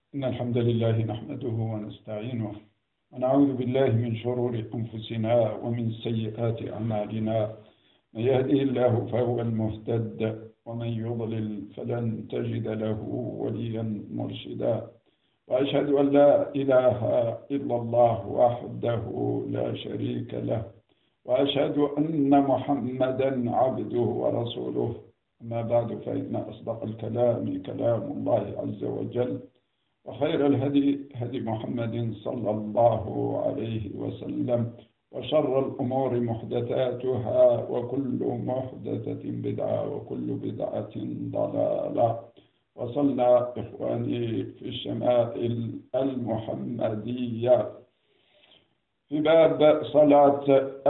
إن الحمد لله نحمده ونستعينه ونعوذ بالله من شرور أنفسنا ومن سيئات أعمالنا. من يهده الله فهو المهتد ومن يضلل فلن تجد له وليا مرشدا. وأشهد أن لا إله إلا الله وحده لا شريك له، وأشهد أن محمدا عبده ورسوله. أما بعد، فإن أصدق الكلام كلام الله عز وجل، وخير الهدي هدي محمد صلى الله عليه وسلم، وشر الأمور محدثاتها، وكل محدثة بدعة، وكل بدعة ضلالة. وصلنا إخواني في الشمائل المحمدية في باب صلاة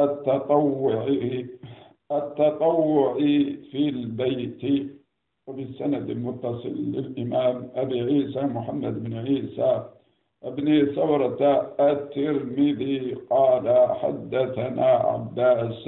التطوع في البيت، وبالسند المتصل للإمام أبي عيسى محمد بن عيسى بن ثورة الترمذي قال: حدثنا عباس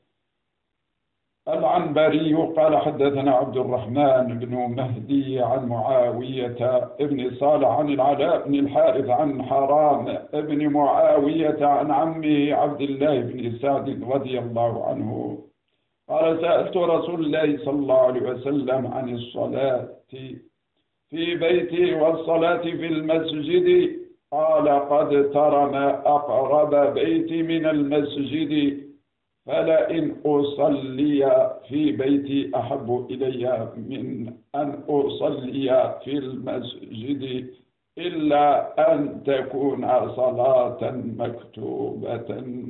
العنبري قال: حدثنا عبد الرحمن بن مهدي عن معاوية بن صالح عن العلاء بن الحارث عن حرام بن معاوية عن عمه عبد الله بن سعد رضي الله عنه قال: سألت رسول الله صلى الله عليه وسلم عن الصلاة في بيتي والصلاة في المسجد، قال: قد ترى ما أقرب بيتي من المسجد، فلئن أصلي في بيتي أحب إلي من أن أصلي في المسجد، إلا أن تكون صلاة مكتوبة.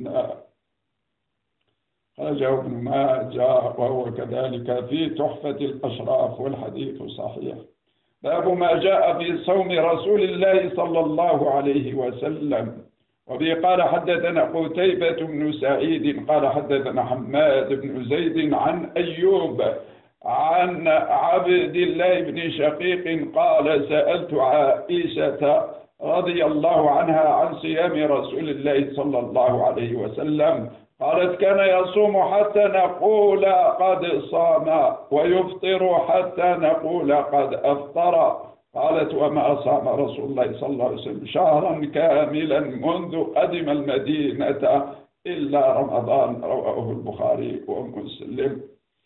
خرجه ابن ماجه وهو كذلك في تحفة الأشراف، والحديث صحيح. باب ما جاء في صوم رسول الله صلى الله عليه وسلم. وبه قال: حدثنا قتيبة بن سعيد قال: حدثنا حماد بن زيد عن أيوب عن عبد الله بن شقيق قال: سألت عائشة رضي الله عنها عن صيام رسول الله صلى الله عليه وسلم، قالت: كان يصوم حتى نقول قد صام، ويفطر حتى نقول قد أفطر. قالت: وما صام رسول الله صلى الله عليه وسلم شهرا كاملا منذ قدم المدينة إلا رمضان. رواه البخاري ومسلم.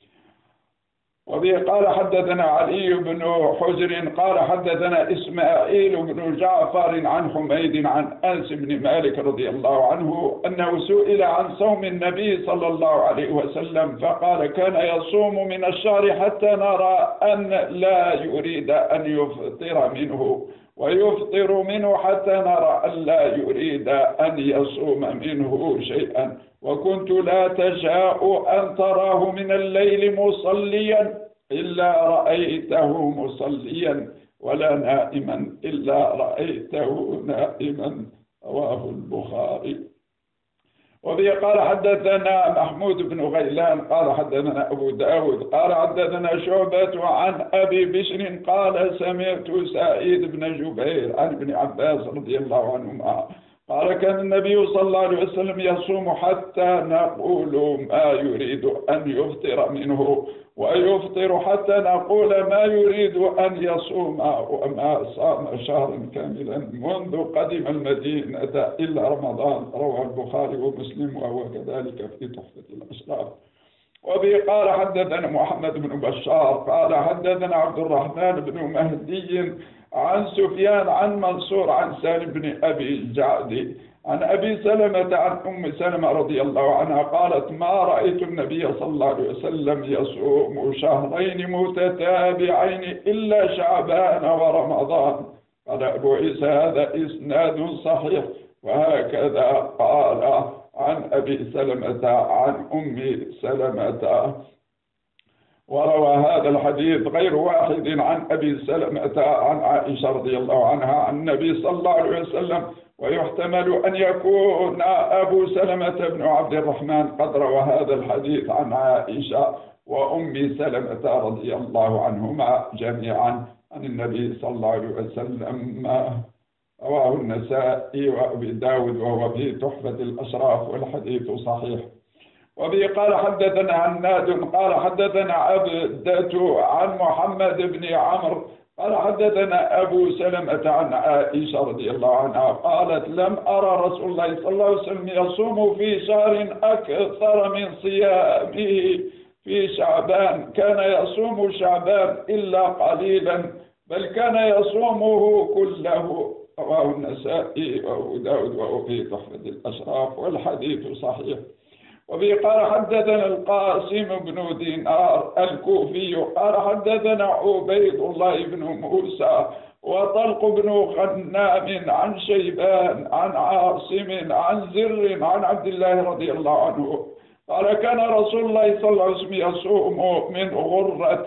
وبه قال: حدثنا علي بن حجر قال: حدثنا إسماعيل بن جعفر عن حميد عن أنس بن مالك رضي الله عنه أنه سئل عن صوم النبي صلى الله عليه وسلم فقال: كان يصوم من الشهر حتى نرى أن لا يريد أن يفطر منه، ويفطر منه حتى نرى أن لا يريد أن يصوم منه شيئا، وكنت لا تشاء أن تراه من الليل مصليا إلا رأيته مصليا، ولا نائما إلا رأيته نائما. رواه البخاري. وبه قال: حدثنا محمود بن غيلان قال: حدثنا أبو داود قال: حدثنا شعبة عن أبي بشر قال: سمعت سعيد بن جبير عن ابن عباس رضي الله عنهما قال: كان النبي صلى الله عليه وسلم يصوم حتى نقول ما يريد أن يفطر منه، ويفطر حتى نقول ما يريد أن يصوم، وما صام شهرا كاملا منذ قدم المدينة إلا رمضان. رواه البخاري ومسلم وهو كذلك في تحفة الأشراف. وبه قال: حدثنا محمد بن بشار قال: حدثنا عبد الرحمن بن مهدي عن سفيان عن منصور عن سالم بن أبي الجعد عن أبي سلمة عن أم سلمة رضي الله عنها قالت: ما رأيت النبي صلى الله عليه وسلم يصوم شهرين متتابعين إلا شعبان ورمضان. قال أبو عيسى: هذا إسناد صحيح. وهكذا قال عن أبي سلمة عن أم سلمة. وروى هذا الحديث غير واحد عن أبي سلمة عن عائشة رضي الله عنها عن النبي صلى الله عليه وسلم، ويحتمل أن يكون أبو سلمة بن عبد الرحمن قد روى هذا الحديث عن عائشة وأم سلمة رضي الله عنهما جميعا عن النبي صلى الله عليه وسلم. رواه النسائي وأبي داود وهو في تحفة الأشراف، والحديث صحيح. وبه قال: حدثنا عناد قال: حدثنا عبدة عن محمد بن عمرو قال حدثنا أبو سلمة عن عائشة رضي الله عنها قالت لم أرى رسول الله صلى الله عليه وسلم يصوم في شهر أكثر من صيامه في شعبان، كان يصوم شعبان إلا قليلا بل كان يصومه كله. رواه النسائي وأبو داود وهو في تحفة الأشراف والحديث صحيح. وفي قال حدثنا القاسم بن دينار الكوفي قال حدثنا عبيد الله بن موسى وطلق بن غنام عن شيبان عن عاصم عن زر عن عبد الله رضي الله عنه قال كان رسول الله صلى الله عليه وسلم يصوم من غرة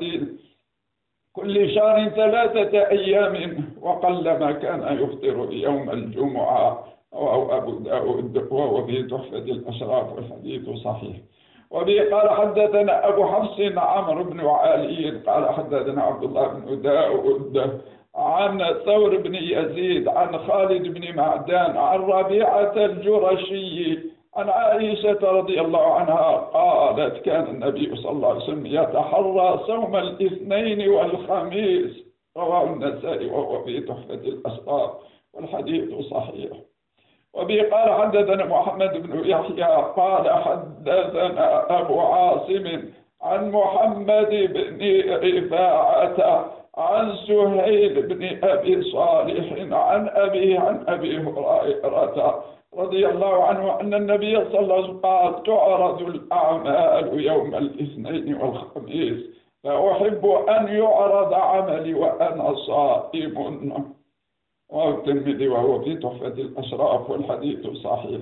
كل شهر 3 أيام وقلما كان يفطر يوم الجمعة. رواه أبو داود وهو في تحفة الأشراف والحديث صحيح. وبه قال حدثنا أبو حفص عمرو بن علي قال حدثنا عبد الله بن داود عن ثور بن يزيد عن خالد بن معدان عن ربيعة الجرشي عن عائشة رضي الله عنها قالت كان النبي صلى الله عليه وسلم يتحرى صوم الاثنين والخميس. رواه النسائي وهو في تحفة الأشراف والحديث صحيح. وبه قال حدثنا محمد بن يحيى قال حدثنا أبو عاصم عن محمد بن رفاعة عن سهيل بن أبي صالح عن أبيه عن أبي هريرة رضي الله عنه أن النبي صلى الله عليه وسلم قال تعرض الأعمال يوم الاثنين والخميس فأحب أن يعرض عملي وأنا صائم. والترمذي وهو في تحفة الأشراف والحديث صحيح.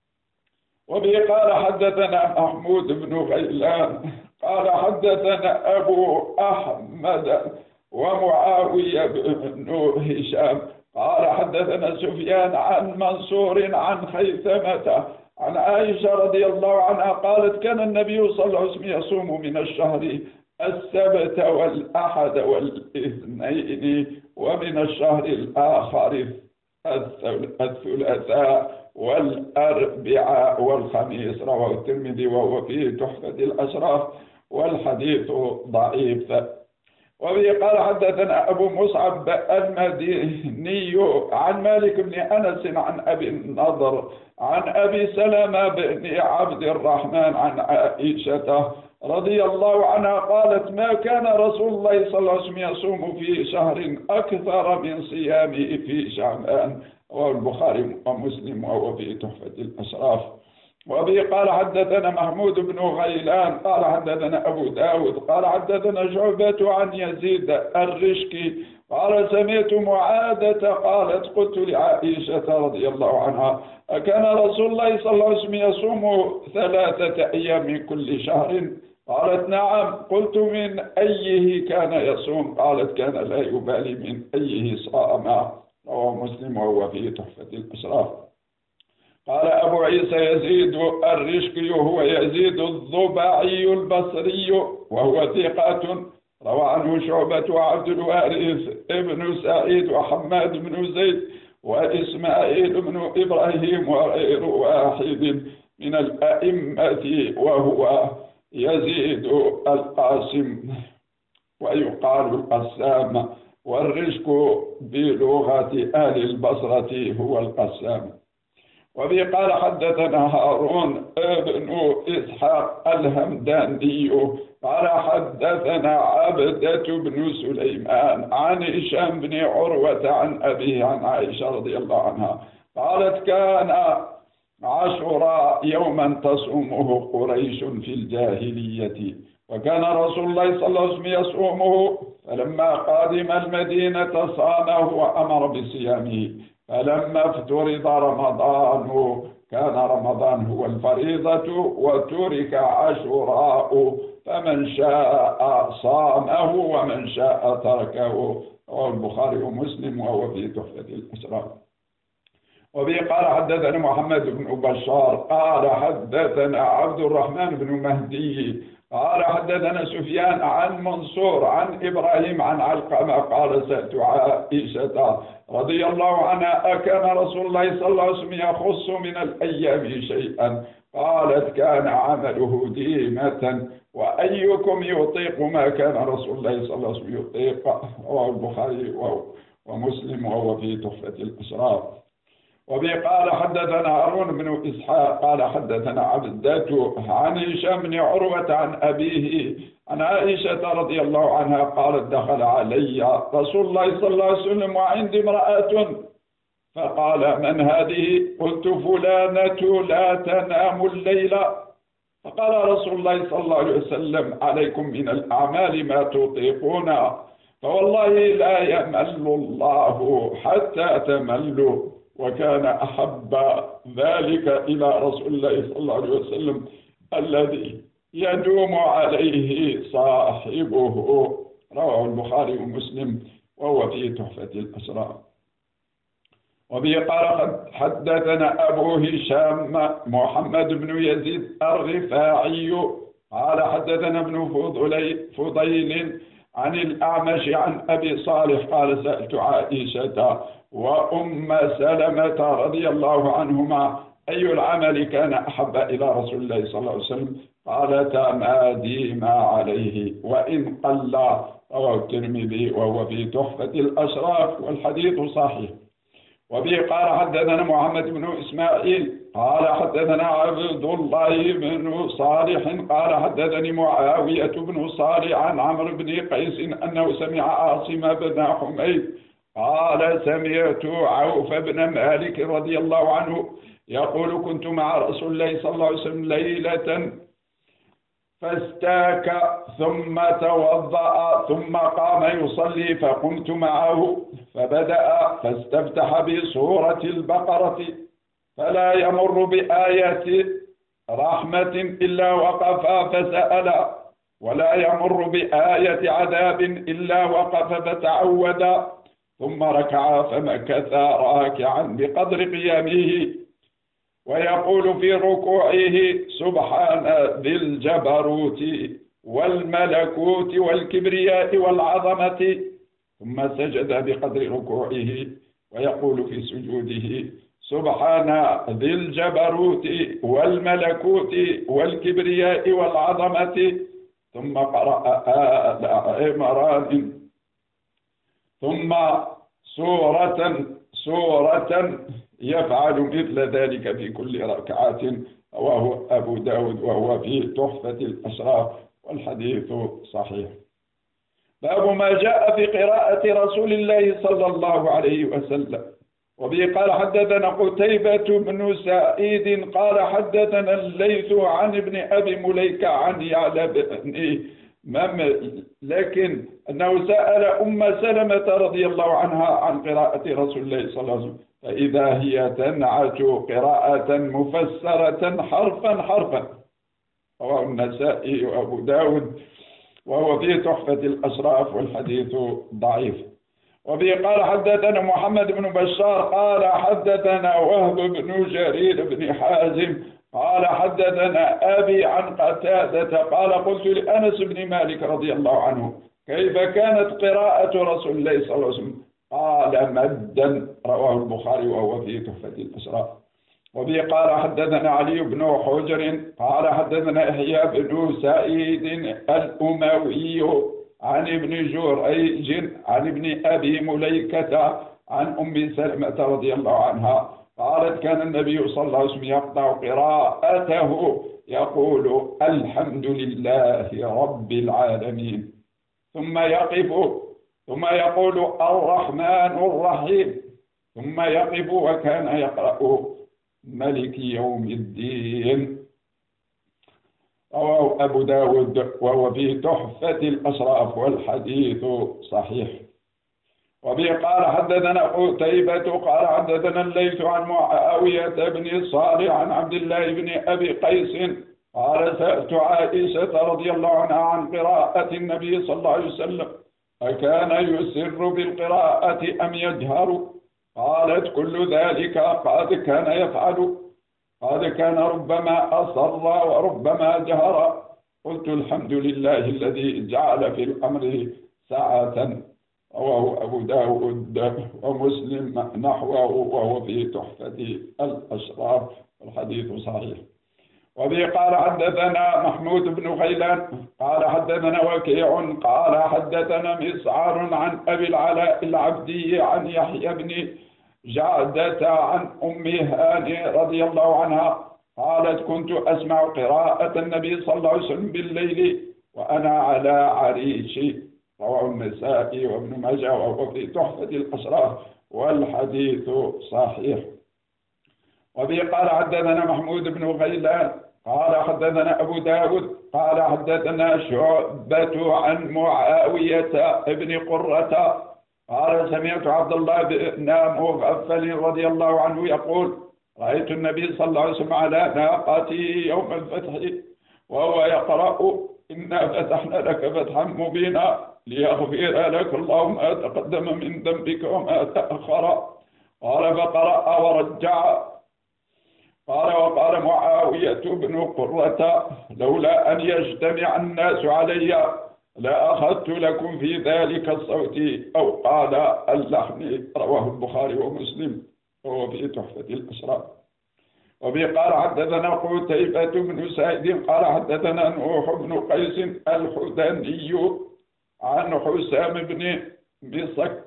وبه قال حدثنا محمود بن غيلان قال حدثنا أبو أحمد ومعاوية بن هشام قال حدثنا سفيان عن منصور عن خيثمة عن عائشة رضي الله عنها قالت كان النبي صلى الله عليه وسلم يصوم من الشهر السبت والأحد والاثنين ومن الشهر الآخر الثلاثاء والأربعاء والخميس. رواه الترمذي وهو في تحفة الأشراف والحديث ضعيف. وبه قال حدثنا أبو مصعب المديني عن مالك بن أنس عن أبي النضر عن أبي سلمة بن عبد الرحمن عن عائشة رضي الله عنها قالت ما كان رسول الله صلى الله عليه وسلم يصوم في شهر أكثر من صيامه في شعبان. رواه البخاري ومسلم وهو في تحفة الأشراف. وبه قال حدثنا محمود بن غيلان قال حدثنا أبو داود قال حدثنا شعبة عن يزيد الرشكي قال سمعت معادة قالت قلت لعائشة رضي الله عنها أكان رسول الله صلى الله عليه وسلم يصوم 3 أيام من كل شهر؟ قالت نعم. قلت من أيه كان يصوم؟ قالت كان لا يبالي من أيه صام. رواه مسلم وهو في تحفة الأشراف. قال أبو عيسى يزيد الرشكي هو يزيد الضبعي البصري وهو ثقة روى عنه شعبة وعبد الوارث ابن سعيد وحماد بن زيد وإسماعيل بن إبراهيم وغير واحد من الأئمة وهو يزيد القاسم ويقال القسام والرشك بلغة أهل البصرة هو القسام. وبه قال حدثنا هارون بن إسحاق الهمداني قال حدثنا عبدة بن سليمان عن هشام بن عروة عن أبيه عن عائشة رضي الله عنها قالت كان عاشوراء يوما تصومه قريش في الجاهلية وكان رسول الله صلى الله عليه وسلم يصومه فلما قادم المدينة صامه وأمر بصيامه فلما افترض رمضان كان رمضان هو الفريضة وترك عاشوراء فمن شاء صامه ومن شاء تركه. رواه البخاري ومسلم وهو في تحفة الأشراف. وبه قال حدثنا محمد بن بشار قال حدثنا عبد الرحمن بن مهدي قال حدثنا سفيان عن منصور عن إبراهيم عن علقمة قال سألت عائشة رضي الله عنها أكان رسول الله صلى الله عليه وسلم يخص من الأيام شيئا؟ قالت كان عمله ديمة. وأيكم يطيق ما كان رسول الله صلى الله عليه وسلم يطيق؟ رواه البخاري ومسلم وهو في تحفة الأشراف. وبه قال حدثنا هارون بن إسحاق قال حدثنا عبدة عن هشام بن عروة عن أبيه عن عائشة رضي الله عنها قالت دخل علي رسول الله صلى الله عليه وسلم وعندي امرأة فقال من هذه؟ قلت فلانة لا تنام الليل. فقال رسول الله صلى الله عليه وسلم عليكم من الأعمال ما تطيقون فوالله لا يمل الله حتى تملوا. وكان أحب ذلك إلى رسول الله صلى الله عليه وسلم الذي يدوم عليه صاحبه. رواه البخاري ومسلم وهو في تحفة الأسرار. وبه قال حدثنا أبو هشام محمد بن يزيد الرفاعي قال حدثنا ابن فضيل عن الأعمش عن أبي صالح قال سألت عائشة وأم سلمة رضي الله عنهما أي العمل كان أحب إلى رسول الله صلى الله عليه وسلم؟ قالتا ما ديم عليه وإن قل. رواه الترمذي وهو في تحفة الأشراف والحديث صحيح. وبه قال حدثنا محمد بن إسماعيل قال حدثنا عبد الله بن صالح قال حدثني معاوية بن صالح عن عمرو بن قيس أنه سمع عاصم بن حميد قال سمعت عوف بن مالك رضي الله عنه يقول كنت مع رسول الله صلى الله عليه وسلم ليلة فاستاك ثم توضأ ثم قام يصلي فقمت معه فبدأ فاستفتح بسورة البقرة فلا يمر بآية رحمة إلا وقف فسأل ولا يمر بآية عذاب إلا وقف فتعود ثم ركع فمكث راكعا بقدر قيامه ويقول في ركوعه سبحان ذي الجبروت والملكوت والكبرياء والعظمة ثم سجد بقدر ركوعه ويقول في سجوده سبحان ذي الجبروت والملكوت والكبرياء والعظمة ثم قرأ آل عمران ثم سورة يفعل مثل ذلك في كل ركعة. رواه أبو داود وهو في تحفة الأشراف والحديث صحيح. باب ما جاء في قراءة رسول الله صلى الله عليه وسلم. وبه قال حدثنا قتيبة بن سعيد قال حدثنا الليث عن ابن أبي مليكة عن يعلى بن لكن أنه سأل أم سلمة رضي الله عنها عن قراءة رسول الله صلى الله عليه وسلم فإذا هي تنعت قراءة مفسرة حرفا حرفا. رواه النسائي وأبو داود وهو في تحفة الأشراف والحديث ضعيف. وبه قال حدثنا محمد بن بشار قال حدثنا وهب بن جرير بن حازم قال حدثنا أبي عن قتادة قال قلت لأنس بن مالك رضي الله عنه كيف كانت قراءة رسول الله صلى الله عليه وسلم؟ قال مدا. رواه البخاري وهو في تحفة الأشراف. وبه قال حدثنا علي بن حجر قال حدثنا يحيى بن سعيد الأموي عن ابن جريج عن ابن أبي مليكة عن أم سلمة رضي الله عنها قالت كان النبي صلى الله عليه وسلم يقطع قراءته يقول الحمد لله رب العالمين ثم يقف ثم يقول الرحمن الرحيم ثم يقف وكان يقرأ ملك يوم الدين. رواه أبو داود وهو في تحفة الأشراف والحديث صحيح. وبه قال حدثنا قتيبة قال حدثنا الليث عن معاوية بن صالح عن عبد الله بن أبي قيس قال سألت عائشة رضي الله عنها عن قراءة النبي صلى الله عليه وسلم أكان يسر بالقراءة أم يجهر؟ قالت كل ذلك قد كان يفعل، قد كان ربما أصر وربما جهر. قلت الحمد لله الذي جعل في الأمر ساعة. رواه أبو داود ومسلم نحوه وهو في تحفة الأشراف، والحديث صحيح. وبه قال حدثنا محمود بن غيلان قال حدثنا وكيع قال حدثنا مسعر عن أبي العلاء العبدي عن يحيى بن جعدة عن أم هاني رضي الله عنها قالت كنت أسمع قراءة النبي صلى الله عليه وسلم بالليل وأنا على عريشي. رواه النسائي وابن ماجه وهو في تحفة الأشراف، والحديث صحيح. وبه قال حدثنا محمود بن غيلان قال حدثنا أبو داود قال حدثنا شعبة عن معاوية بن قرة قال سمعت عبد الله بن مغفل رضي الله عنه يقول رأيت النبي صلى الله عليه وسلم على ناقته يوم الفتح وهو يقرأ إنا فتحنا لك فتحا مبينا ليغفر لك الله ما تقدم من ذنبك وما تأخر. قال فقرأ ورجع. قال وقال معاوية بن قرة لولا أن يجتمع الناس علي لأخذت لكم في ذلك الصوت أو قال اللحن. رواه البخاري ومسلم وهو في تحفة الأشراف. وبه قال حدثنا قتيبة بن سعيد قال حدثنا نوح بن قيس الحداني عن حسام بن مسك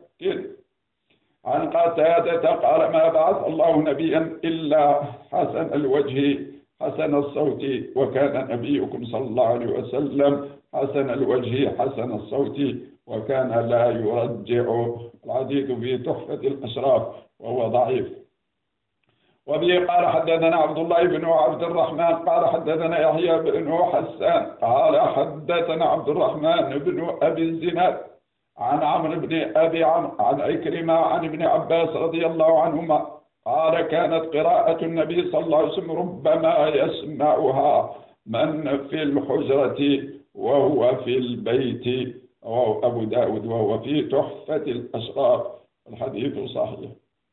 عن قتادة قال ما بعث الله نبيا إلا حسن الوجه حسن الصوت وكان نبيكم صلى الله عليه وسلم حسن الوجه حسن الصوت وكان لا يرجع. الحديث في تحفة الأشراف وهو ضعيف. وبه قال حدثنا عبد الله بن عبد الرحمن قال حدثنا يحيى بن حسان قال حدثنا عبد الرحمن بن أبي الزناد عن عمرو بن أبي عمرو عن عكرمة عن ابن عباس رضي الله عنهما قال كانت قراءة النبي صلى الله عليه وسلم ربما يسمعها من في الحجرة وهو في البيت. رواه أبو داود وهو في تحفة الأشراف. الحديث صحيح.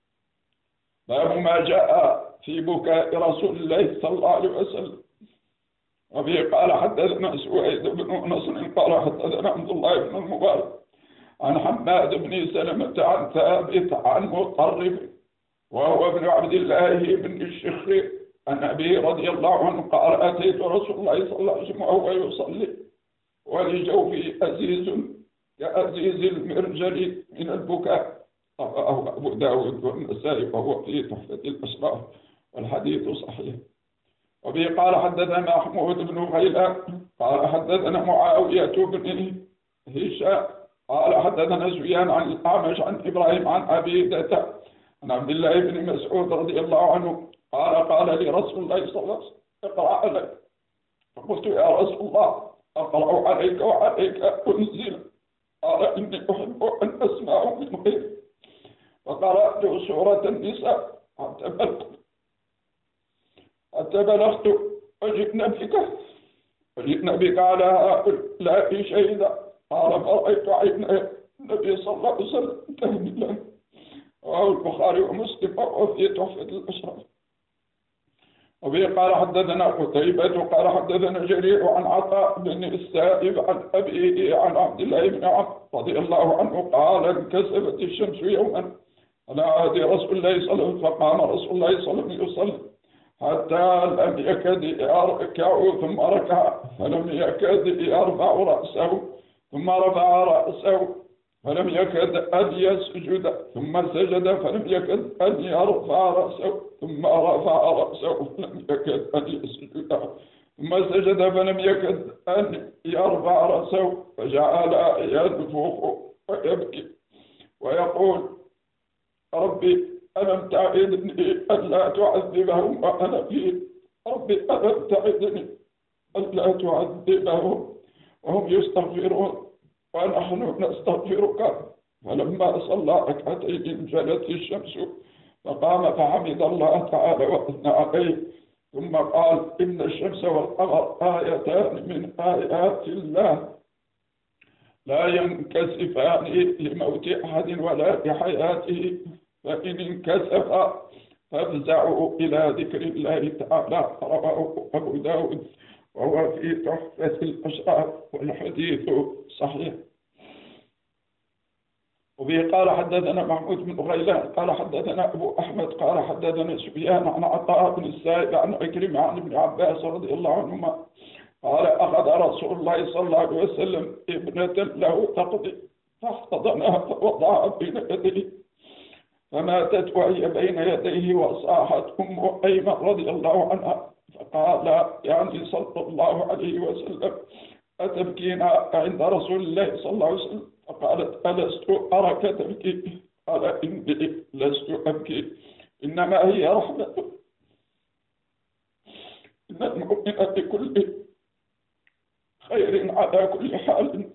باب ما جاء في بكاء رسول الله صلى الله عليه وسلم. وفيه قال حدثنا سويد بن نصر قال حدثنا عبد الله بن المبارك عن حماد بن سلمة عن ثابت عن مطرف وهو ابن عبد الله بن الشخير عن أبي رضي الله عنه قال أتيت رسول الله صلى الله عليه وسلم وهو يصلي ولجوفي أزيز كأزيز المرجل من البكاء. رواه أبو داود والنسائي وهو في تحفة الأشراف. والحديث صحيح. وبه قال حدثنا محمود بن غيلان قال حدثنا معاوية بن هشام قال حدثنا سفيان عن الأعمش عن إبراهيم عن عبيدة عن عبد الله بن مسعود رضي الله عنه قال لي رسول الله صلى الله عليه وسلم اقرأ عليك. فقلت يا رسول الله أقرأ عليك وعليك أنزل؟ قال إني أحب أن أسمع من غيرك. فقرأت سورة النساء حتى بلغت وجئنا بك على هؤلاء شهيدا. قال فرأيت عين النبي صلى الله عليه وسلم تهملا. رواه البخاري ومسلم وفي تحفة الأشراف. وبه قال حدثنا قتيبة قال حدثنا جرير عن عطاء بن السائب عن أبيه عن عبد الله بن عمرو رضي الله عنه قال انكسفت الشمس يوما على عهد رسول الله صلى الله عليه وسلم فقام رسول الله صلى الله عليه وسلم يصلي حتى لم يكد يركع ثم ركع فلم يكد يرفع رأسه ثم رفع رأسه فلم يكد أن يسجد ثم سجد فلم يكد أن يرفع رأسه ثم رفع رأسه فلم يكد أن يسجد ثم سجد فلم يكد أن يرفع رأسه فجعل ينفخ ويبكي ويقول ربي ألم تعدني ألا تعذبهم وأنا فيه ربي ألم تعدني ألا تعذبهم وهم يستغفرون ونحن نستغفرك. فلما صلى ركعتين انجلت الشمس فقام فحمد الله تعالى وأثنى عليه ثم قال إن الشمس والقمر آيتان من آيات الله لا ينكسفان لموت أحد ولا لحياته فإن انكسف فافزعوا إلى ذكر الله تعالى. رواه أبو داود وهو في تحفة الأشراف والحديث صحيح. وبه قال حدثنا محمود بن غيلان قال حدثنا أبو أحمد قال حدثنا سفيان عن عطاء بن السائب عن عكرمة عن ابن عباس رضي الله عنهما قال أخذ رسول الله صلى الله عليه وسلم ابنة له تقضي فاحتضنها فوضعها بين يديه فماتت وهي بين يديه وصاحت أم أيمن رضي الله عنها فقال يعني صلى الله عليه وسلم أتبكين عند رسول الله صلى الله عليه وسلم؟ فقالت ألست أراك تبكي؟ قال إني لست أبكي إنما هي رحمة. إن المؤمن بكل خير على كل حال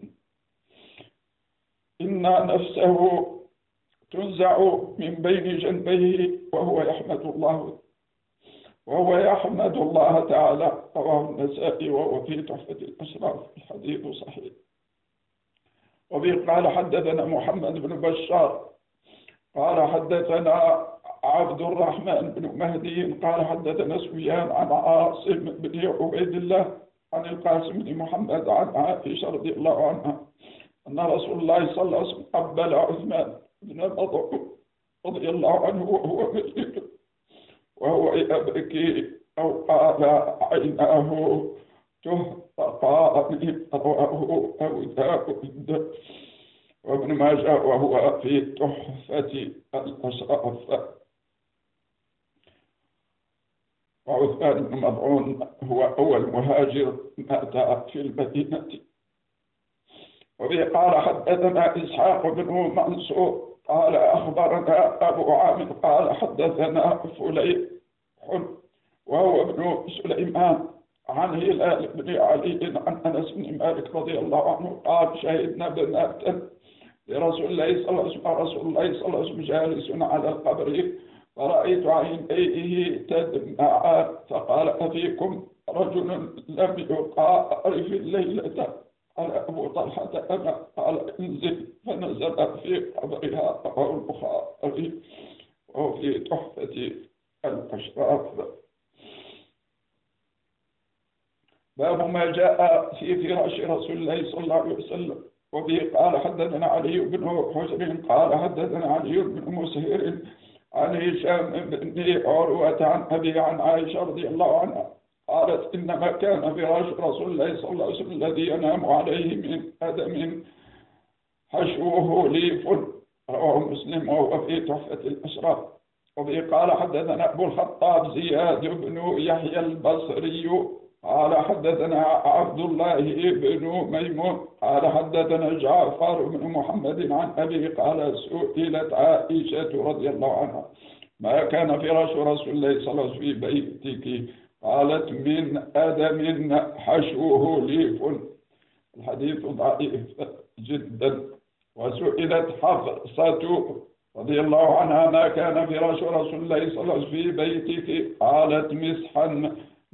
إن نفسه تنزع من بين جنبيه وهو يحمد الله تعالى. رواه النسائي وهو في تحفة الأشراف. الحديث صحيح. وبه قال حدثنا محمد بن بشار قال حدثنا عبد الرحمن بن مهدي قال حدثنا سفيان عن عاصم بن عبيد الله عن القاسم بن محمد عن عائشة رضي الله عنها أن رسول الله صلى الله عليه وسلم قبل عثمان بن مظعون رضي الله عنه وهو ميت وهو يبكي أو قال عيناه تهتقان. رواه أبو داود وابن ماجه وهو في تحفة الأشراف. وعثمان بن مظعون هو أول مهاجر مات في المدينة. وبه قال حدثنا إسحاق بن منصور قال أخبرنا أبو عامر قال حدثنا فليح وهو ابن سليمان عن هلال بن علي عن أنس بن مالك رضي الله عنه قال شهدنا بنات لرسول الله صلى الله عليه وسلم. رسول الله صلى الله عليه وسلم جالس على القبر فرأيت عينيه تدمعان فقال أفيكم رجل لم يقارف الليلة؟ قال أبو طلحة أنا. قال انزل فنزل في قبرها. رواه البخاري وهو في تحفة الأشراف. باب ما جاء في فراش رسول الله صلى الله عليه وسلم. وبه قال حدثنا علي بن حجر قال حدثنا علي بن مسهر عن هشام بن عروة عن أبي عن عائشة رضي الله عنها قالت إنما كان فراش رسول الله صلى الله عليه وسلم الذي ينام عليه من أدم حشوه ليف. رواه مسلم وهو في تحفة الأشراف. وبه قال حدثنا أبو الخطاب زياد بن يحيى البصري قال حدثنا عبد الله بن ميمون قال حدثنا جعفر بن محمد عن أبي قال سئلت عائشة رضي الله عنها ما كان فراش رسول الله صلى الله عليه وسلم في بيتك؟ قالت من أدم حشوه ليف. الحديث ضعيف جدا. وسئلت حفصة رضي الله عنها ما كان فراش رسول الله صلى الله عليه وسلم في بيتك؟ قالت مسحا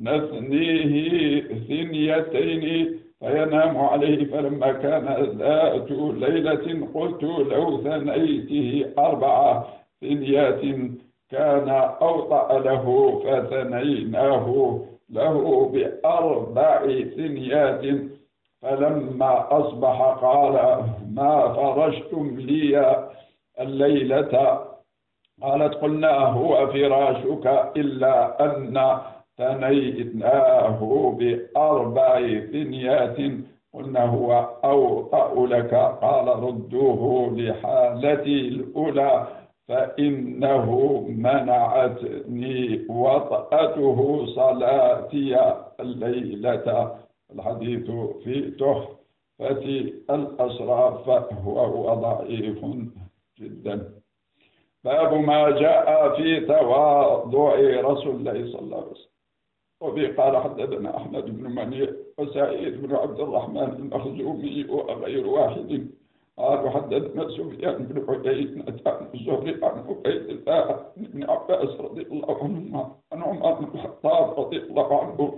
نثنيه ثنيتين فينام عليه. فلما كان ذات ليلة قلت لو ثنيته 4 ثنيات كان أوطأ له فثنيناه له ب4 ثنيات. فلما أصبح قال ما فرشتم لي الليلة؟ قالت قلنا هو فراشك إلا أن ثنيناه ب4 ثنيات قلنا هو أوطأ لك. قال ردوه لحالتي الأولى فإنه منعتني وطأته صلاتي الليلة. الحديث في تحفة الأشراف وهو ضعيف جدا. باب ما جاء في تواضع رسول الله صلى الله عليه وسلم. وبه قال حدثنا أحمد بن منيع وسعيد بن عبد الرحمن المخزومي وغير واحد قالوا حدثنا سفيان بن عيينة عن الزهري عن عبيد الله بن عباس رضي الله عنهما عن عمر بن الخطاب رضي الله عنه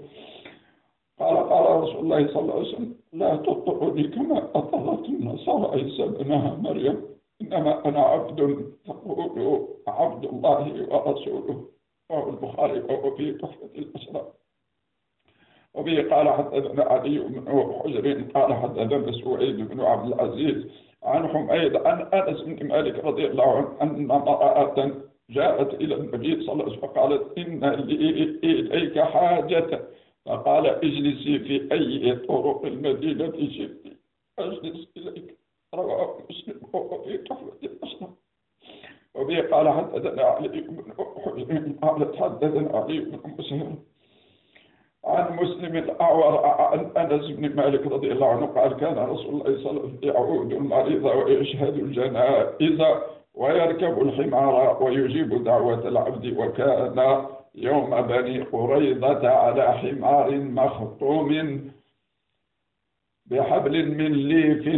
قال رسول الله صلى الله عليه وسلم لا تطرني كما أطرت النصارى عيسى ابن مريم. إنما أنا عبد فقولوا عبد الله ورسوله. رواه البخاري وهو في تحفة الأشراف. وبه قال حدثنا علي بن حجر قال حدثنا سويد بن عبد العزيز عن حميد عن أنس بن مالك رضي الله عنه أن امرأة جاءت إلى النبي صلى الله عليه وسلم فقالت إن لي إليك حاجة، فقال اجلسي في أي طرق المدينة شئت أجلس إليك. رواه مسلم وهو في تحفة الأشراف. وبه قال حدثنا علي بن حجر قال حدثنا علي بن مسهر عن مسلم الأعور عن أنس بن مالك رضي الله عنه قال كان رسول الله صلى الله عليه وسلم يعود المريض ويشهد الجنائز ويركب الحمار ويجيب دعوة العبد. وكان يوم بني قريظة على حمار مخطوم بحبل من ليف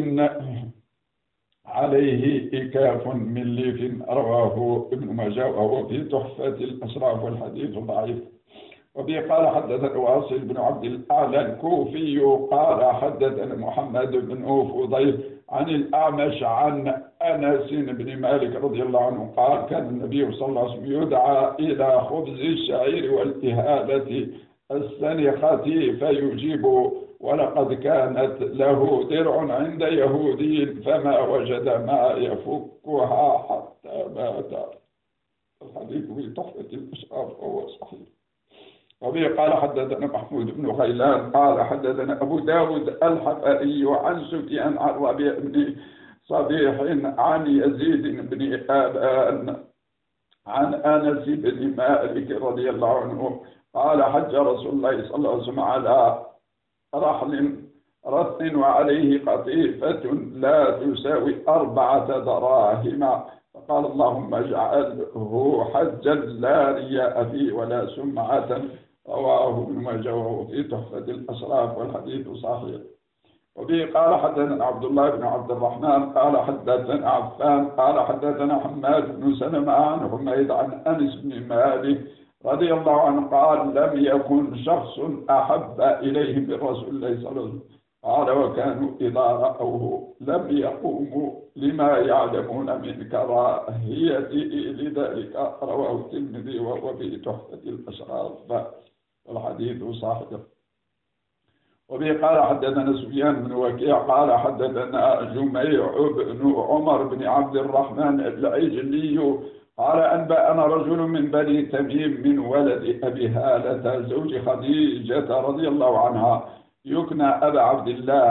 عليه إكاف من ليف. رواه ابن ماجه وهو في تحفة الأشراف والحديث ضعيف. وبه قال حدثنا واصل بن عبد الأعلى الكوفي قال حدثنا محمد بن فضيل عن الأعمش عن أنس بن مالك رضي الله عنه قال كان النبي صلى الله عليه وسلم يدعى إلى خبز الشعير والإهالة السنخة فيجيب، ولقد كانت له درع عند يهودي فما وجد ما يفكها حتى مات. الحديث في تحفة الأشراف وهو صحيح. وبه قال حدثنا محمود بن غيلان قال حدثنا أبو داود الحفري عن سفيان عن ربيع بن صبيح عن يزيد بن آبان عن أنس بن مالك رضي الله عنه قال حج رسول الله صلى الله عليه وسلم على رحل رث وعليه قطيفة لا تساوي 4 دراهم، فقال اللهم اجعله حجا لا رياء فيه ولا سمعة. رواه ابن ماجه وهو في تحفة الأشراف والحديث صحيح. وبه قال حدثنا عبد الله بن عبد الرحمن قال حدثنا عفان قال حدثنا حماد بن سلمة عن حميد عن أنس بن مالك رضي الله عنه قال لم يكن شخص أحب إليهم من رسول الله صلى الله عليه وسلم قال وكانوا إذا رأوه لم يقوموا لما يعلمون من كراهيته لذلك. رواه الترمذي وهو في تحفة الأشراف والحديث صحيح. وبه قال حدثنا سفيان بن وكيع قال حدثنا جميع بن عمر بن عبد الرحمن العجلي قال أنبأنا رجل من بني تميم من ولد أبي هالة زوج خديجة رضي الله عنها يكنى أبا عبد الله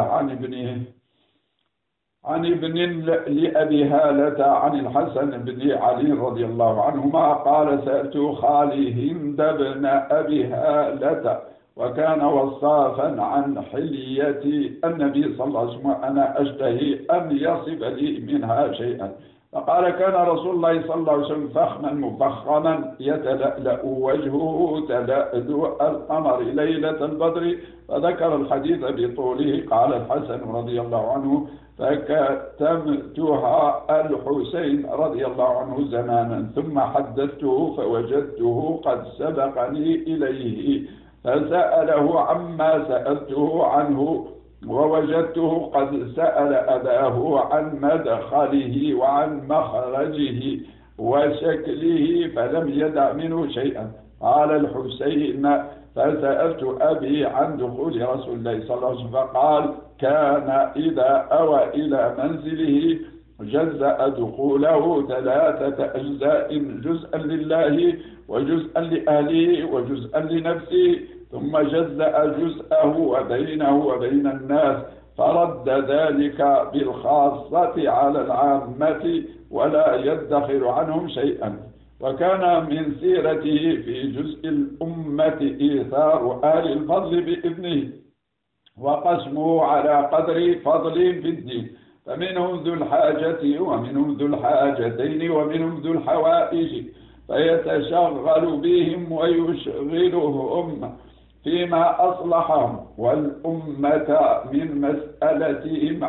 عن ابن لأبي هالة عن الحسن بن علي رضي الله عنهما قال سألت خالي هند بن أبي هالة وكان وصافا عن حلية النبي صلى الله عليه وسلم أنا أشتهي أن يصف لي منها شيئا، فقال كان رسول الله صلى الله عليه وسلم فخما مفخما يتلألأ وجهه تلألؤ القمر ليلة البدر، فذكر الحديث بطوله. قال الحسن رضي الله عنه فكتمتها الحسين رضي الله عنه زمانا ثم حدثته فوجدته قد سبقني إليه فسأله عما سألته عنه ووجدته قد سأل أباه عن مدخله وعن مخرجه وشكله فلم يدع منه شيئا. قال الحسين فسألت أبي عن دخول رسول الله صلى الله عليه وسلم فقال كان إذا أوى إلى منزله جزأ دخوله 3 أجزاء جزءا لله وجزءا لأهله وجزءا لنفسه ثم جزأ جزءه وبينه وبين الناس فرد ذلك بالخاصة على العامة ولا يدخر عنهم شيئا. وكان من سيرته في جزء الأمة إيثار آل الفضل بإذنه وقسمه على قدر فضل في الدين، فمنهم ذو الحاجة ومنهم ذو الحاجتين ومنهم ذو الحوائج فيتشغل بهم ويشغلهم فيما أصلحهم والأمة من مسألتهم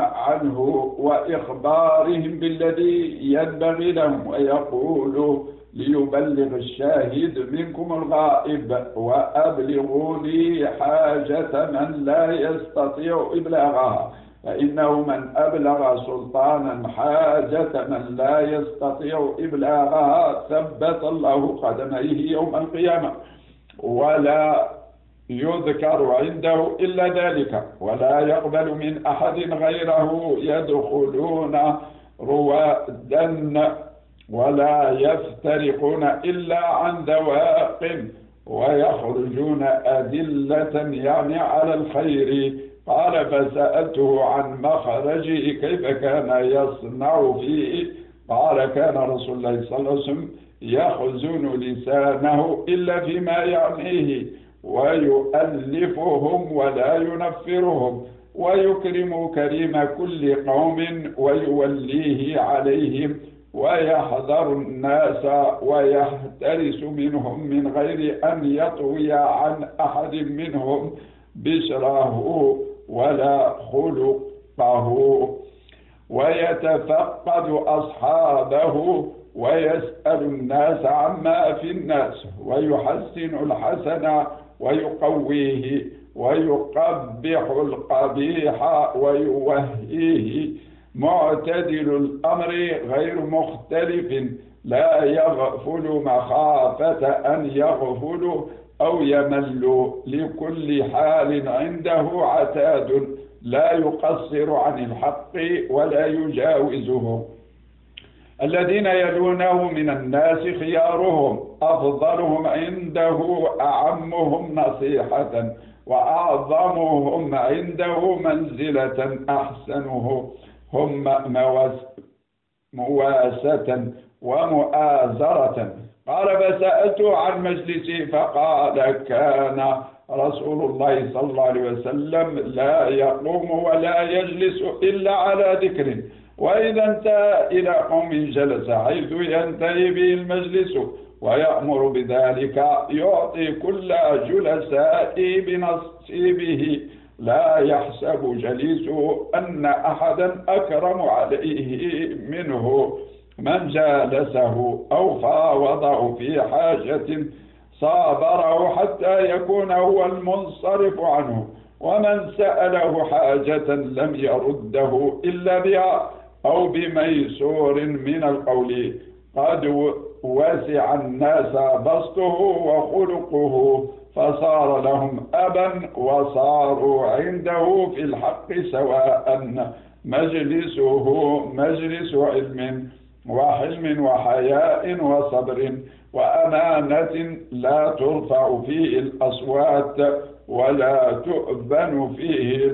عنه وإخبارهم بالذي ينبغي لهم، ويقول ليبلغ الشاهد منكم الغائب، وأبلغوا لي حاجة من لا يستطيع إبلاغها، فإنه من أبلغ سلطانا حاجة من لا يستطيع إبلاغها ثبت الله قدميه يوم القيامة، ولا يذكر عنده إلا ذلك، ولا يقبل من أحد غيره، يدخلون روادا ولا يفترقون إلا عن ذواق، ويخرجون أدلة يعني على الخير. قال فسألته عن مخرجه كيف كان يصنع فيه، قال كان رسول الله صلى الله عليه وسلم يخزن لسانه إلا فيما يعنيه، ويؤلفهم ولا ينفرهم، ويكرم كريم كل قوم ويوليه عليهم، ويحذر الناس ويحترس منهم من غير أن يطوي عن أحد منهم بشره ولا خلقه، ويتفقد أصحابه ويسأل الناس عما في الناس، ويحسن الحسن ويقويه، ويقبح القبيح ويوهيه، معتدل الأمر غير مختلف، لا يغفل مخافة أن يغفل أو يمل، لكل حال عنده عتاد، لا يقصر عن الحق ولا يجاوزه. الذين يلونه من الناس خيارهم، أفضلهم عنده أعمهم نصيحة، وأعظمهم عنده منزلة أحسنه هم مواسة ومؤازرة. قال فسألته عن مجلسه فقال كان رسول الله صلى الله عليه وسلم لا يقوم ولا يجلس إلا على ذكر، وإذا انتهى إلى قوم جلس حيث ينتهي به المجلس، ويأمر بذلك، يعطي كل جلساء بنصيبه، لا يحسب جليسه أن أحدا أكرم عليه منه، من جالسه أو فاوضه في حاجة صابره حتى يكون هو المنصرف عنه، ومن سأله حاجة لم يرده إلا بها أو بميسور من القول. قد وسع الناس بسطه وخلقه، فصار لهم أبا وصاروا عنده في الحق سواء، مجلسه مجلس علم وحلم وحياء وصبر وأمانة، لا ترفع فيه الأصوات ولا تؤذن فيه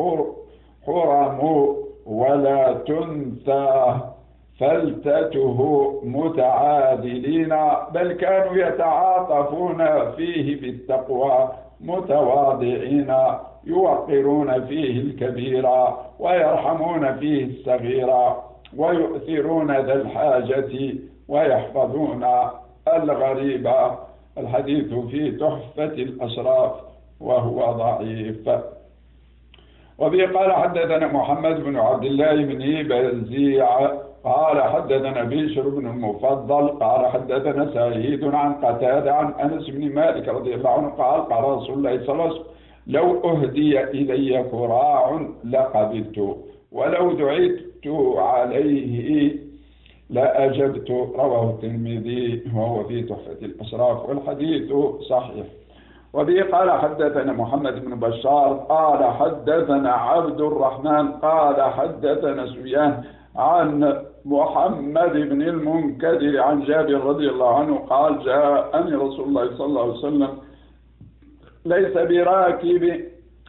الحرم ولا تنثى فلتته متعادلين، بل كانوا يتعاطفون فيه بالتقوى متواضعين، يوقرون فيه الكبير ويرحمون فيه الصغير، ويؤثرون ذا الحاجة ويحفظون الغريب. الحديث في تحفة الأشراف وهو ضعيف. وبه قال حدثنا محمد بن عبد الله بن بزيع قال حدثنا بشر بن المفضل قال حدثنا سعيد عن قتادة عن أنس بن مالك رضي الله عنه قال قال رسول الله صلى الله عليه وسلم لو أهدي إلي كراع لقبلت، ولو دعيت عليه لأجبت. رواه الترمذي وهو في تحفة الأشراف، والحديث صحيح. وبه قال حدثنا محمد بن بشار قال حدثنا عبد الرحمن قال حدثنا سفيان عن محمد بن المنكدر عن جابر رضي الله عنه قال جاءني رسول الله صلى الله عليه وسلم ليس براكب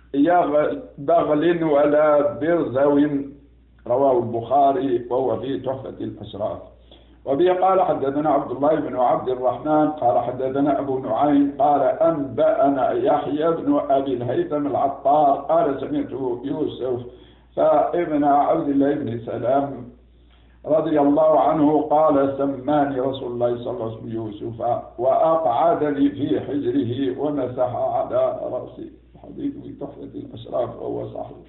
بغل ولا برزو. رواه البخاري وهو في تحفة الأشراف. وبه قال حدثنا عبد الله بن عبد الرحمن قال حدثنا أبو نعيم قال أنبأنا يحيى بن أبي الهيثم العطار قال سمعت يوسف فابن عبد الله بن سلام رضي الله عنه قال سماني رسول الله صلى الله عليه وسلم يوسف وأقعدني في حجره ومسح على رأسي. الحديث في تحفة الأشراف وهو صحيح.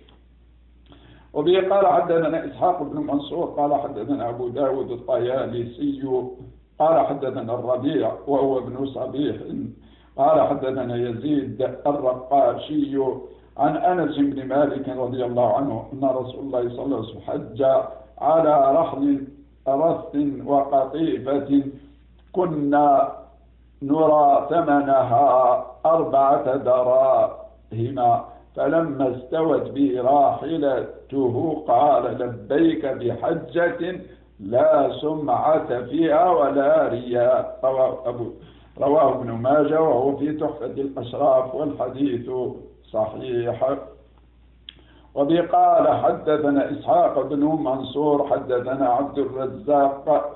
وبه قال حدثنا إسحاق بن منصور قال حدثنا أبو داود الطيالسي قال حدثنا الربيع وهو ابن صبيح قال حدثنا يزيد الرقاشي عن أنس بن مالك رضي الله عنه أن رسول الله صلى الله عليه وسلم حج على رحل رث وقطيفة كنا نرى ثمنها 4 دراهم، فلما استوت به راحلته قال لبيك بحجة لا سمعة فيها ولا رياء. رواه ابن ماجه وهو في تحفة الأشراف والحديث صحيح. وبقال حدثنا إسحاق بن منصور حدثنا عبد الرزاق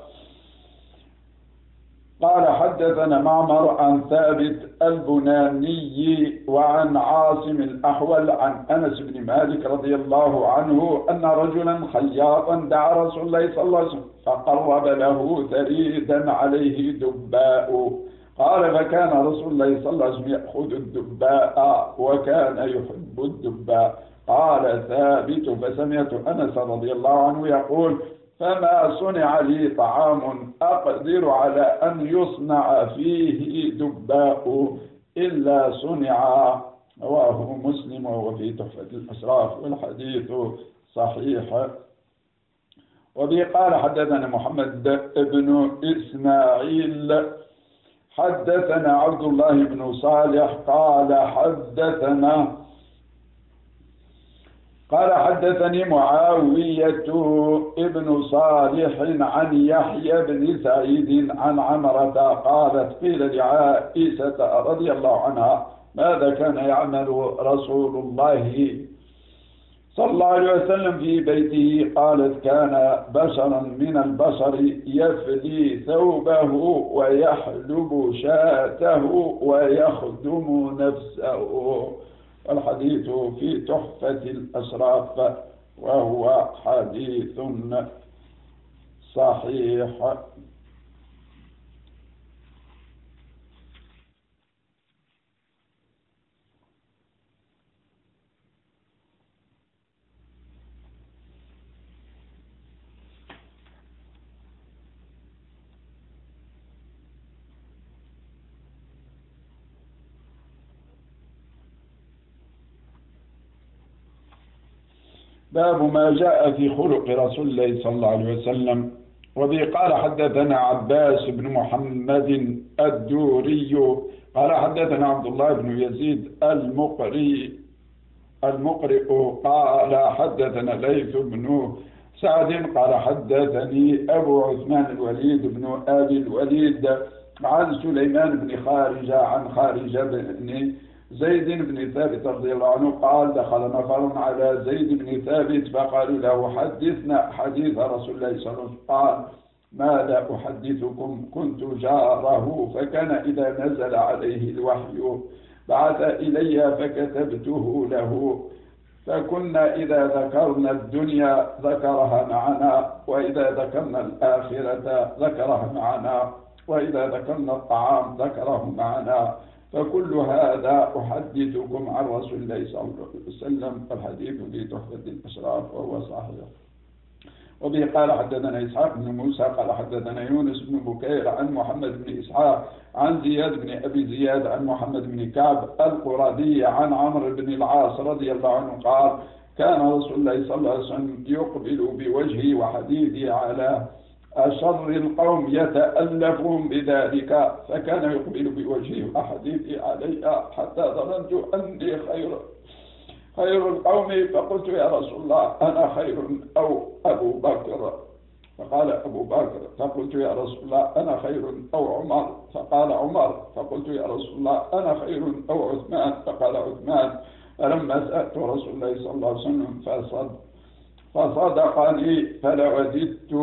قال حدثنا معمر عن ثابت البناني وعن عاصم الأحول عن أنس بن مالك رضي الله عنه أن رجلا خياطا دعا رسول الله صلى الله عليه وسلم فقرب له ثريدا عليه دباء، قال فكان رسول الله صلى الله عليه وسلم يأخذ الدباء وكان يحب الدباء. قال ثابت فسمعت أنس رضي الله عنه يقول فما صنع لي طعام أقدر على أن يصنع فيه دباء إلا صنع. رواه مسلم وهو في تحفة الأشراف والحديث صحيح. وبه قال حدثنا محمد بن إسماعيل حدثنا عبد الله بن صالح قال حدثني معاوية ابن صالح عن يحيى بن سعيد عن عمرة قالت قيل لعائشة رضي الله عنها ماذا كان يعمل رسول الله صلى الله عليه وسلم في بيته؟ قالت كان بشرا من البشر يفلي ثوبه ويحلب شاته ويخدم نفسه. الحديث في تحفة الأشراف وهو حديث صحيح. باب ما جاء في خلق رسول الله صلى الله عليه وسلم. وبه قال حدثنا عباس بن محمد الدوري قال حدثنا عبد الله بن يزيد المقرئ قال حدثنا ليث بن سعد قال حدثني أبو عثمان الوليد بن أبي الوليد عن سليمان بن خارجة عن خارجة بن زيد بن ثابت رضي الله عنه قال دخل نفر على زيد بن ثابت فقالوا له حدثنا حديث رسول الله صلى الله عليه وسلم. قال ماذا أحدثكم؟ كنت جاره فكان إذا نزل عليه الوحي بعث إلي فكتبته له، فكنا إذا ذكرنا الدنيا ذكرها معنا، وإذا ذكرنا الآخرة ذكرها معنا، وإذا ذكرنا الطعام ذكره معنا، فكل هذا أحدثكم عن رسول الله صلى الله عليه وسلم. الحديث في تحفة الأشراف وهو صحيح. وبه قال حدثنا إسحاق بن موسى قال حدثنا يونس بن بكير عن محمد بن إسحاق عن زياد بن أبي زياد عن محمد بن كعب القرادي عن عمرو بن العاص رضي الله عنه قال كان رسول الله صلى الله عليه وسلم يقبل بوجهه وحديثه على أشر القوم يتألفهم بذلك، فكان يقبل بوجهه وحديثي عليها حتى ظننت أني خير القوم، فقلت يا رسول الله أنا خير أو أبو بكر؟ فقال أبو بكر، فقلت يا رسول الله أنا خير أو عمر؟ فقال عمر، فقلت يا رسول الله أنا خير أو عثمان؟ فقال عثمان. فلما سألت رسول الله صلى الله عليه وسلم فصدقني فلوددت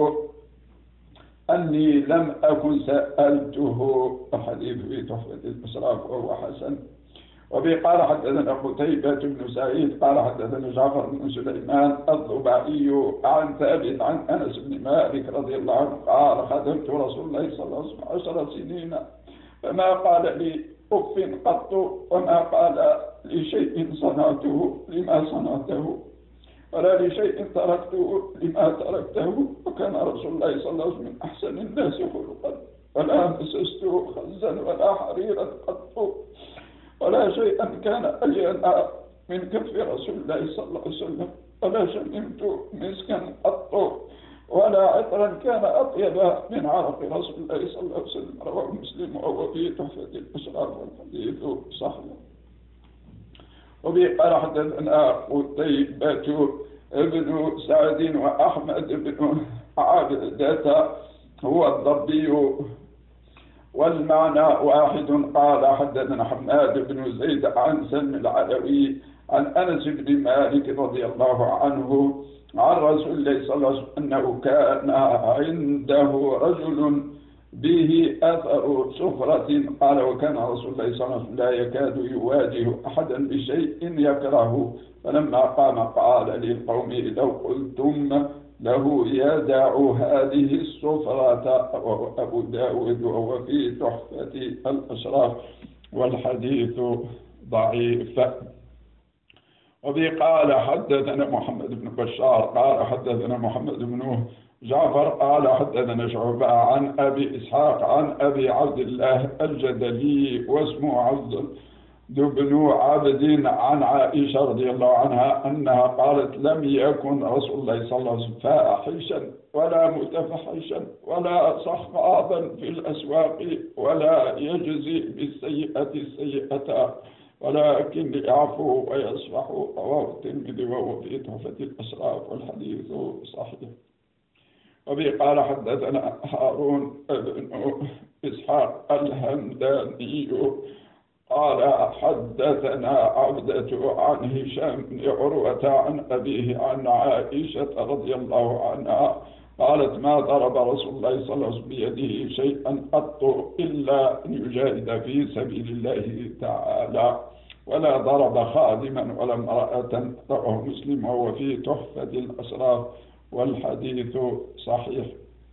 أني لم أكن سألته. الحديث في تحفة الأشراف وهو حسن. وبه قال حدثنا قتيبة بن سعيد قال حدثنا جعفر بن سليمان الضبعي عن ثابت عن أنس بن مالك رضي الله عنه قال خدمت رسول الله صلى الله عليه وسلم 10 سنين فما قال لي أف قط وما قال لي شيء صنعته لما صنعته، ولا لشيء تركته لما تركته، وكان رسول الله صلى الله عليه وسلم من أحسن الناس خلقا، ولا مسسته خزا ولا حريرا قط، ولا شيئا كان ألين من كف رسول الله صلى الله عليه وسلم، ولا شممت مسكا قط، ولا عطرا كان أطيب من عرق رسول الله صلى الله عليه وسلم. رواه مسلم وهو في تحفة الأشراف والحديث صحيح. وبه قال حدثنا قتيبة بن سعد وأحمد بن عبدة هو الضبي والمعنى واحد. قال حدثنا حماد بن زيد عن سلم العلوي عن أنس بن مالك رضي الله عنه عن رسول الله صلى الله عليه وسلم أنه كان عنده رجل به أثر سفرة. قال وكان رسول الله صلى الله عليه وسلم لا يكاد يواجه أحدا بشيء يكرهه، فلما قام قال للقوم لو قلتم له يدع هذه السفرة. أبو داود وهو في تحفة الأشراف والحديث ضعيف. وبه قال حدثنا محمد بن بشار قال حدثنا محمد بن جعفر قال حدثنا شعبة عن أبي إسحاق عن أبي عبد الله الجدلي واسمه عبد بن عبد عن عائشة رضي الله عنها أنها قالت لم يكن رسول الله صلى الله عليه وسلم فاحشا ولا متفحشا ولا صخابا في الأسواق ولا يجزي بالسيئة السيئة ولكن يعفو ويصفح. رواه الترمذي وهو في تحفة الأشراف والحديث صحيح. وبه قال حدثنا هارون بن إسحاق الهمداني قال حدثنا عبدة عن هشام بن عروة عن أبيه عن عائشة رضي الله عنها قالت ما ضرب رسول الله صلى الله عليه وسلم بيده شيئا قط إلا أن يجاهد في سبيل الله تعالى، ولا ضرب خادما ولا امرأة. رواه مسلم وهو في تحفة الأشراف والحديث صحيح.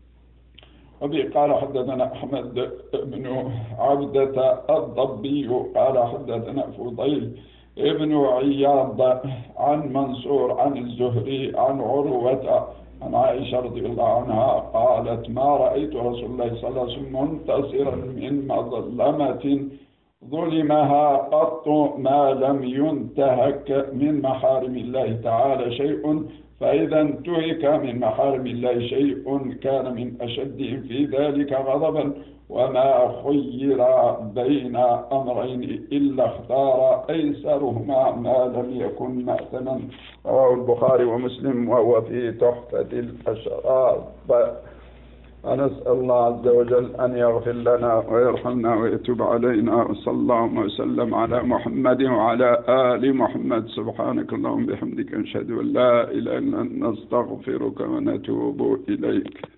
وبه قال حدثنا أحمد بن عبدة الضبي قال حدثنا فضيل ابن عياض عن منصور عن الزهري عن عروة عن عائشة رضي الله عنها قالت ما رأيت رسول الله صلى الله عليه وسلم منتصرا من مظلمة ظلمها قط ما لم ينتهك من محارم الله تعالى شيء، فإذا انتهك من محارم الله شيء كان من أشدهم في ذلك غضبا، وما خير بين أمرين إلا اختار أيسرهما ما لم يكن مأثما. رواه البخاري ومسلم وهو في تحفة الأشراف. ونسأل الله عز وجل أن يغفر لنا ويرحمنا ويتوب علينا، وصلى الله وسلم على محمد وعلى آل محمد. سبحانك اللهم وبحمدك نشهد أن لا إله إلا أنت نستغفرك ونتوب إليك.